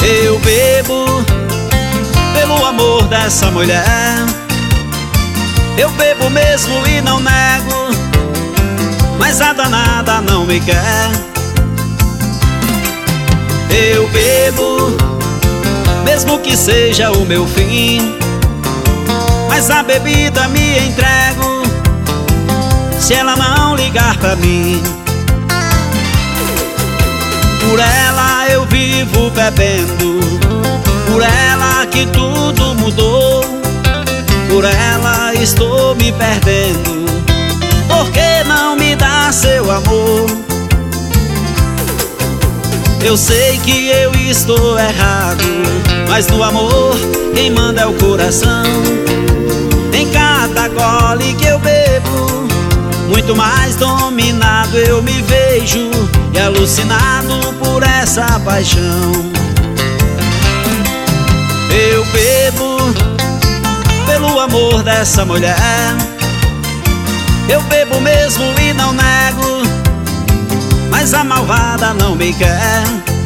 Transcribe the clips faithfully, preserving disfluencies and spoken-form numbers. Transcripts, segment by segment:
Eu bebo pelo amor dessa mulher. Eu bebo mesmo e não nego, mas a danada não me quer. Eu bebo mesmo que seja o meu fim, mas a bebida me entrego se ela não ligar pra mim. Por ela eu vivo bebendo, por ela que tudo mudou, por ela estou me perdendo. Por que não me dá seu amor? Eu sei que eu estou errado, mas no amor quem manda é o coração. Em cada gole que eu bebo, muito mais dominado eu me vejo e alucinado por essa paixão. Eu bebo pelo amor dessa mulher. Eu bebo mesmo e não nego, mas a malvada não me quer.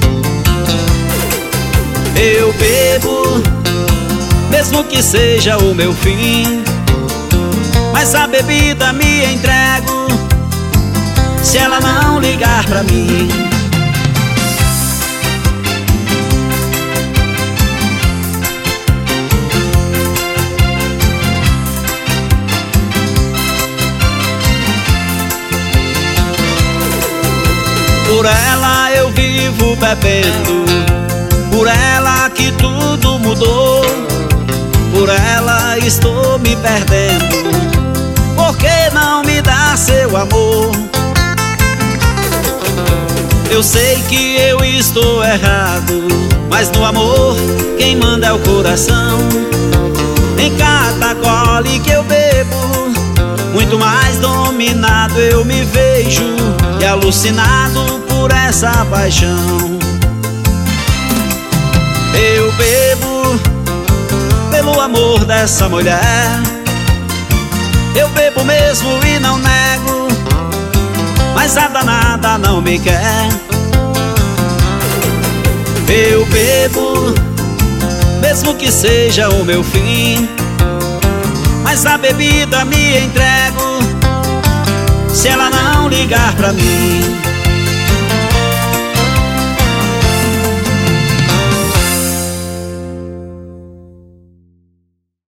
Eu bebo mesmo que seja o meu fim, mas a bebida me entrego se ela não ligar pra mim. Por ela eu vivo bebendo, por ela que tudo mudou, por ela estou me perdendo. Por que não me dá seu amor? Eu sei que eu estou errado, mas no amor quem manda é o coração. Em cada gole que eu bebo, muito mais dominado eu me vejo e alucinado por essa paixão. Eu bebo pelo amor dessa mulher. Eu bebo mesmo e não nego, mas a danada não me quer. Eu bebo mesmo que seja o meu fim, mas a bebida me entrego se ela não ligar pra mim.